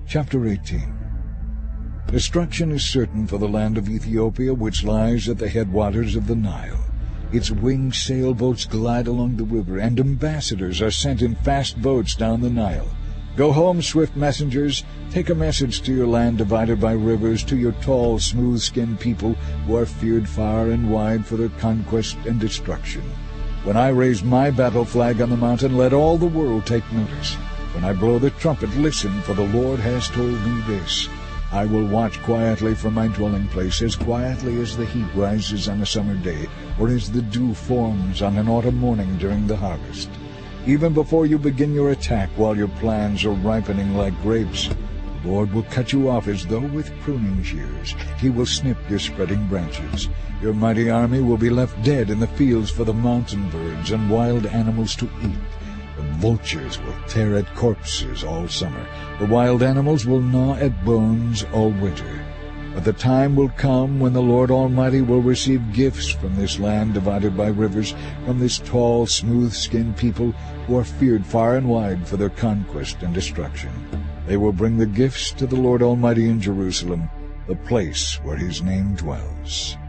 Chapter 18. Destruction is certain for the land of Ethiopia, which lies at the headwaters of the Nile. Its winged sailboats glide along the river, and ambassadors are sent in fast boats down the Nile. Go home, swift messengers. Take a message to your land divided by rivers, to your tall, smooth-skinned people who are feared far and wide for their conquest and destruction. When I raise my battle flag on the mountain, let all the world take notice. When I blow the trumpet, listen, for the Lord has told me this. I will watch quietly from my dwelling place, as quietly as the heat rises on a summer day, or as the dew forms on an autumn morning during the harvest. Even before you begin your attack, while your plans are ripening like grapes, the Lord will cut you off as though with pruning shears. He will snip your spreading branches. Your mighty army will be left dead in the fields for the mountain birds and wild animals to eat. The vultures will tear at corpses all summer. The wild animals will gnaw at bones all winter. But the time will come when the Lord Almighty will receive gifts from this land divided by rivers, from this tall, smooth-skinned people who are feared far and wide for their conquest and destruction. They will bring the gifts to the Lord Almighty in Jerusalem, the place where his name dwells.